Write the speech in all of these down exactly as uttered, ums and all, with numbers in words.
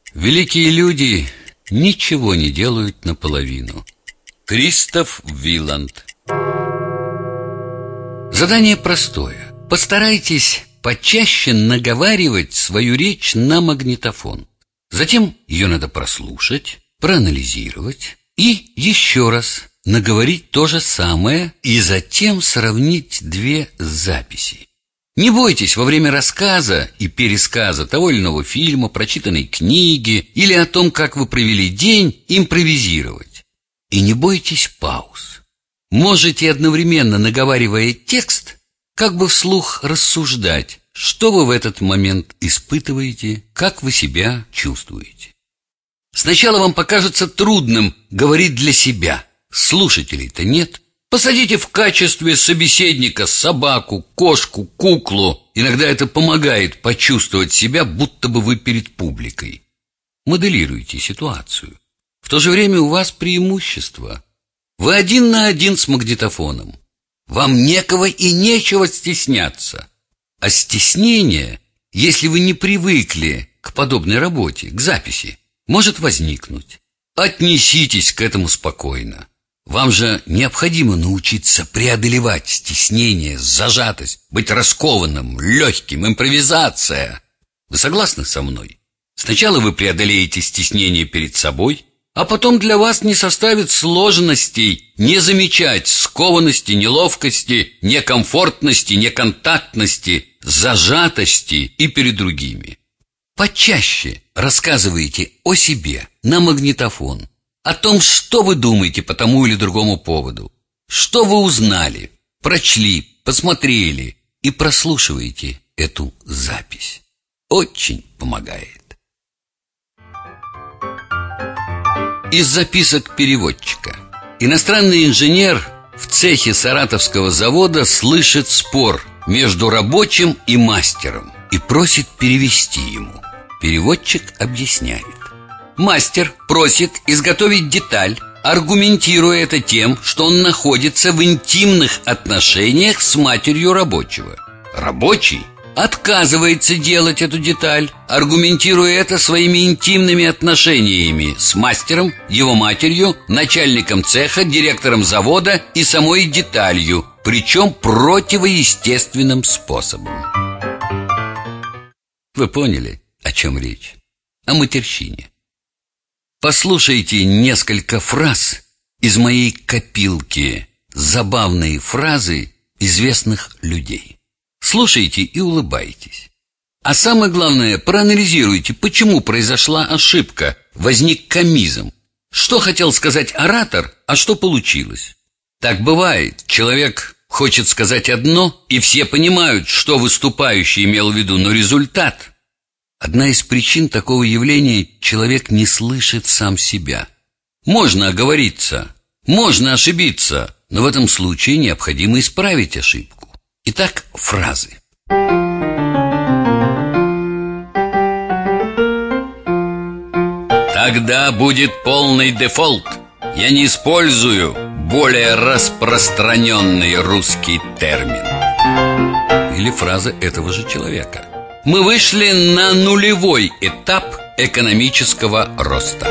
Великие люди ничего не делают наполовину. Кристоф Виланд. Задание простое. Постарайтесь почаще наговаривать свою речь на магнитофон. Затем ее надо прослушать, проанализировать и еще раз наговорить то же самое, и затем сравнить две записи. Не бойтесь во время рассказа и пересказа того или иного фильма, прочитанной книги или о том, как вы провели день, импровизировать. И не бойтесь пауз. Можете одновременно, наговаривая текст, как бы вслух рассуждать, что вы в этот момент испытываете, как вы себя чувствуете. Сначала вам покажется трудным говорить для себя, слушателей-то нет. Посадите в качестве собеседника собаку, кошку, куклу. Иногда это помогает почувствовать себя, будто бы вы перед публикой. Моделируйте ситуацию. В то же время у вас преимущество. Вы один на один с магнитофоном. Вам некого и нечего стесняться. А стеснение, если вы не привыкли к подобной работе, к записи, может возникнуть. Отнеситесь к этому спокойно. Вам же необходимо научиться преодолевать стеснение, зажатость, быть раскованным, легким, импровизация. Вы согласны со мной? Сначала вы преодолеете стеснение перед собой, а потом для вас не составит сложностей не замечать скованности, неловкости, некомфортности, неконтактности, зажатости и перед другими. Почаще рассказывайте о себе на магнитофон, о том, что вы думаете по тому или другому поводу, что вы узнали, прочли, посмотрели, и прослушивайте эту запись. Очень помогает. Из записок переводчика. Иностранный инженер в цехе саратовского завода слышит спор между рабочим и мастером и просит перевести ему. Переводчик объясняет. Мастер просит изготовить деталь, аргументируя это тем, что он находится в интимных отношениях с матерью рабочего. Рабочий отказывается делать эту деталь, аргументируя это своими интимными отношениями с мастером, его матерью, начальником цеха, директором завода и самой деталью, причем противоестественным способом. Вы поняли, о чем речь? О матерщине. Послушайте несколько фраз из моей копилки «Забавные фразы известных людей». Слушайте и улыбайтесь. А самое главное, проанализируйте, почему произошла ошибка, возник комизм. Что хотел сказать оратор, а что получилось? Так бывает. Человек хочет сказать одно, и все понимают, что выступающий имел в виду, но результат... Одна из причин такого явления – человек не слышит сам себя. Можно оговориться, можно ошибиться, но в этом случае необходимо исправить ошибку. Итак, фразы. Тогда будет полный дефолт. Я не использую более распространенный русский термин. Или фраза этого же человека. Мы вышли на нулевой этап экономического роста.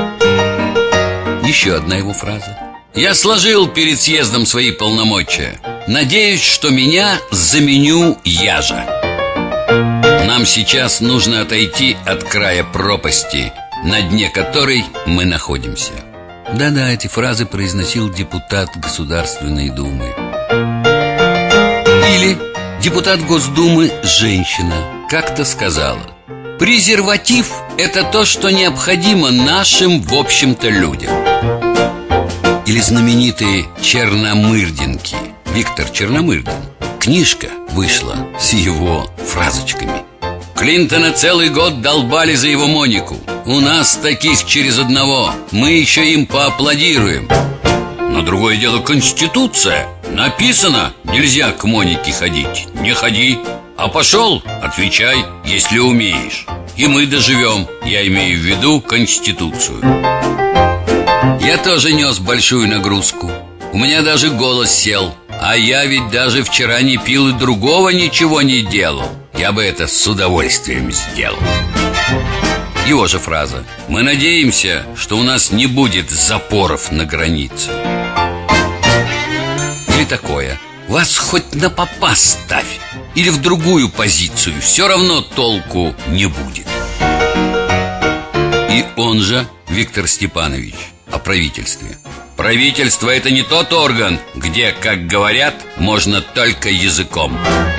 Еще одна его фраза. Я сложил перед съездом свои полномочия. Надеюсь, что меня заменю я же. Нам сейчас нужно отойти от края пропасти, на дне которой мы находимся. Да-да, эти фразы произносил депутат Государственной Думы. Или депутат Госдумы женщина как-то сказала: презерватив – это то, что необходимо нашим, в общем-то, людям. Или знаменитые черномырдинки. Виктор Черномырдин. Книжка вышла с его фразочками. Клинтона целый год долбали за его Монику. У нас таких через одного. Мы еще им поаплодируем. Но другое дело Конституция. Написано, нельзя к Монике ходить. Не ходи. А пошел, отвечай, если умеешь. И мы доживем, я имею в виду Конституцию. Я тоже нес большую нагрузку. У меня даже голос сел. А я ведь даже вчера не пил и другого ничего не делал. Я бы это с удовольствием сделал. Его же фраза: «Мы надеемся, что у нас не будет запоров на границе». Или такое: «Вас хоть на попа ставь или в другую позицию, все равно толку не будет». И он же, Виктор Степанович, о правительстве: «Правительство — это не тот орган, где, как говорят, можно только языком».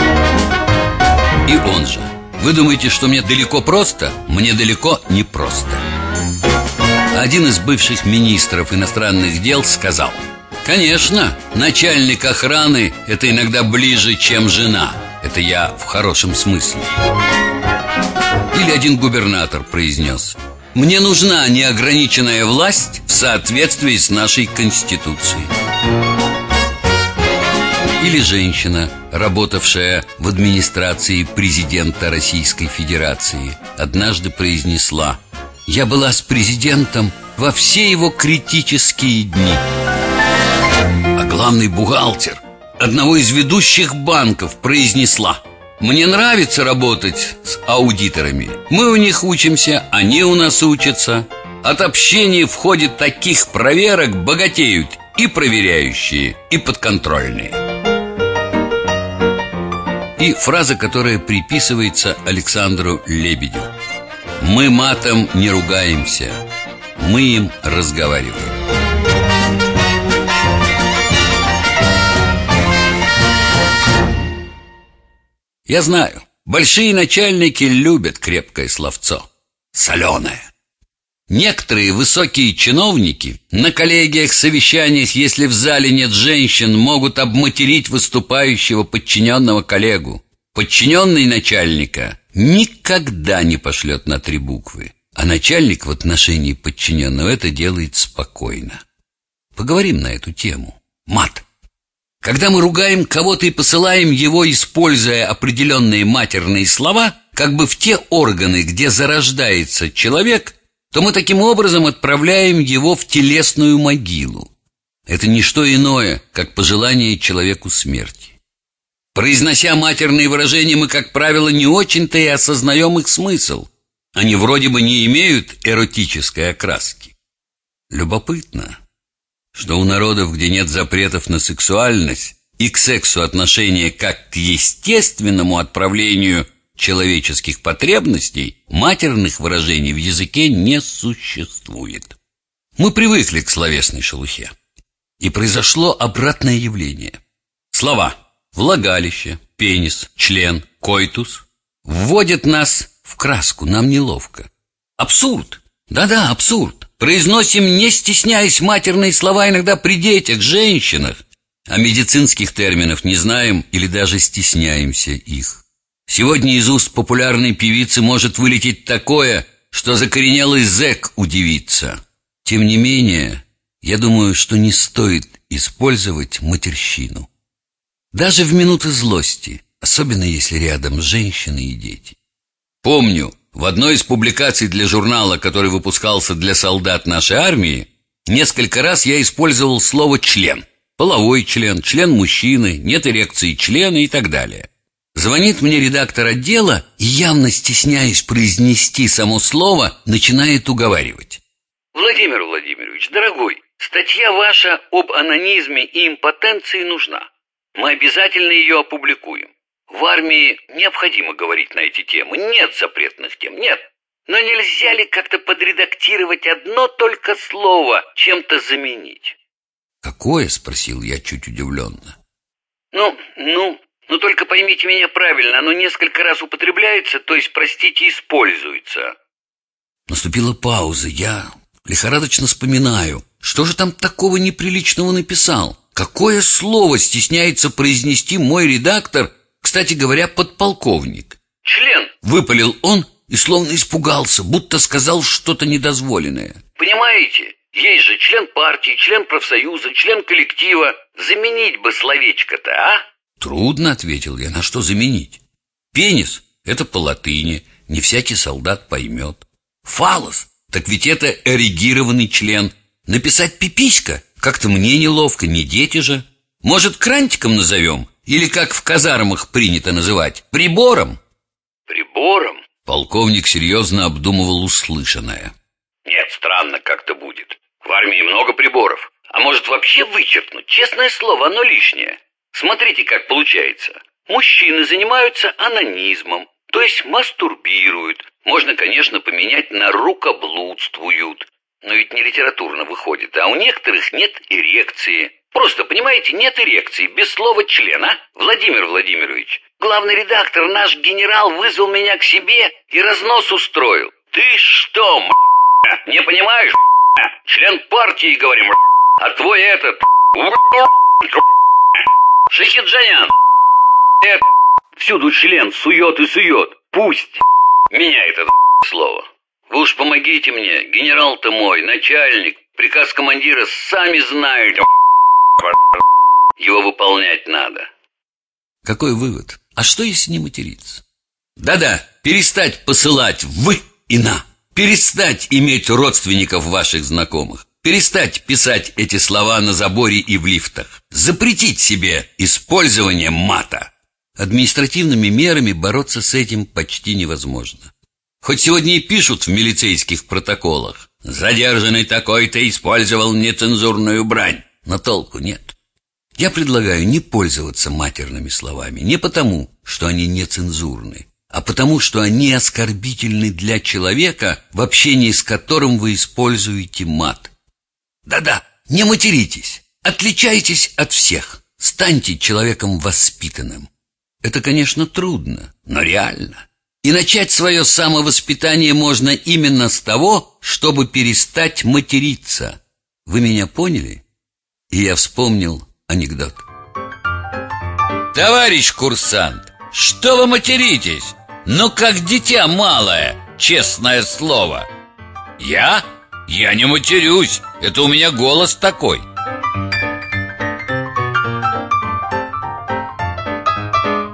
И он же: «Вы думаете, что мне далеко просто? Мне далеко не просто». Один из бывших министров иностранных дел сказал: «Конечно, начальник охраны — это иногда ближе, чем жена. Это я в хорошем смысле». Или один губернатор произнес: «Мне нужна неограниченная власть в соответствии с нашей Конституцией». Или женщина, работавшая в администрации президента Российской Федерации, однажды произнесла: «Я была с президентом во все его критические дни». А главный бухгалтер одного из ведущих банков произнесла: «Мне нравится работать с аудиторами. Мы у них учимся, они у нас учатся. От общения в ходе таких проверок богатеют и проверяющие, и подконтрольные». И фраза, которая приписывается Александру Лебедю: «Мы матом не ругаемся, мы им разговариваем». Я знаю, большие начальники любят крепкое словцо, соленое. Некоторые высокие чиновники на коллегиях, совещаниях, если в зале нет женщин, могут обматерить выступающего подчиненного коллегу. Подчиненный начальника никогда не пошлет на три буквы, а начальник в отношении подчиненного это делает спокойно. Поговорим на эту тему. Мат. Когда мы ругаем кого-то и посылаем его, используя определенные матерные слова, как бы в те органы, где зарождается человек, то мы таким образом отправляем его в телесную могилу. Это не что иное, как пожелание человеку смерти. Произнося матерные выражения, мы, как правило, не очень-то и осознаем их смысл. Они вроде бы не имеют эротической окраски. Любопытно, что у народов, где нет запретов на сексуальность и к сексу отношения как к естественному отправлению человеческих потребностей, матерных выражений в языке не существует. Мы привыкли к словесной шелухе. И произошло обратное явление. Слова «влагалище», «пенис», «член», «койтус» вводят нас в краску, нам неловко. Абсурд! Да-да, абсурд! Произносим, не стесняясь, матерные слова иногда при детях, женщинах, а медицинских терминов не знаем или даже стесняемся их. Сегодня из уст популярной певицы может вылететь такое, что закоренелый зэк удивится. Тем не менее, я думаю, что не стоит использовать матерщину. Даже в минуты злости, особенно если рядом женщины и дети. Помню, в одной из публикаций для журнала, который выпускался для солдат нашей армии, несколько раз я использовал слово «член». Половой член, член мужчины, нет эрекции члена и так далее. Звонит мне редактор отдела и, явно стесняясь произнести само слово, начинает уговаривать. Владимир Владимирович, дорогой, статья ваша об анонизме и импотенции нужна. Мы обязательно ее опубликуем. В армии необходимо говорить на эти темы. Нет запретных тем, нет. Но нельзя ли как-то подредактировать одно только слово, чем-то заменить? «Какое?» — спросил я чуть удивленно. Ну, ну, ну только поймите меня правильно, оно несколько раз употребляется, то есть, простите, используется. Наступила пауза. Я лихорадочно вспоминаю, что же там такого неприличного написал? Какое слово стесняется произнести мой редактор, кстати говоря, подполковник? Член. Выпалил он и словно испугался, будто сказал что-то недозволенное. Понимаете, есть же член партии, член профсоюза, член коллектива. Заменить бы словечко-то, а? Трудно, ответил я, на что заменить? Пенис — это по латыни, не всякий солдат поймет. Фалос — так ведь это эрегированный член. Написать пиписька — как-то мне неловко, не дети же. Может, крантиком назовем? Или, как в казармах принято называть, прибором? Прибором? Полковник серьезно обдумывал услышанное. Нет, странно как-то будет. В армии много приборов. А может вообще вычеркнуть? Честное слово, оно лишнее. Смотрите, как получается. Мужчины занимаются анонизмом, то есть мастурбируют. Можно, конечно, поменять на рукоблудствуют. Но ведь не литературно выходит. А у некоторых нет эрекции. Просто, понимаете, нет эрекции. Без слова член, а? Владимир Владимирович, главный редактор, наш генерал, вызвал меня к себе и разнос устроил. Ты что, м***, не понимаешь, м***? Член партии, говорим, м***, а твой этот... Шахиджанян, это... Всюду член сует и сует. Пусть меняет это слово. Вы уж помогите мне, генерал-то мой, начальник, приказ командира сами знаете. Его выполнять надо. Какой вывод? А что, если не материться? Да-да, перестать посылать «вы» и «на». Перестать иметь родственников ваших знакомых. Перестать писать эти слова на заборе и в лифтах. Запретить себе использование мата. Административными мерами бороться с этим почти невозможно. Хоть сегодня и пишут в милицейских протоколах: задержанный такой-то использовал нецензурную брань. Но толку нет. Я предлагаю не пользоваться матерными словами не потому, что они нецензурны, а потому, что они оскорбительны для человека, в общении с которым вы используете мат. Да-да, не материтесь, отличайтесь от всех, станьте человеком воспитанным. Это, конечно, трудно, но реально. И начать свое самовоспитание можно именно с того, чтобы перестать материться. Вы меня поняли? И я вспомнил анекдот. Товарищ курсант, что вы материтесь? Ну, как дитя малое, честное слово. Я? Я не матерюсь, это у меня голос такой.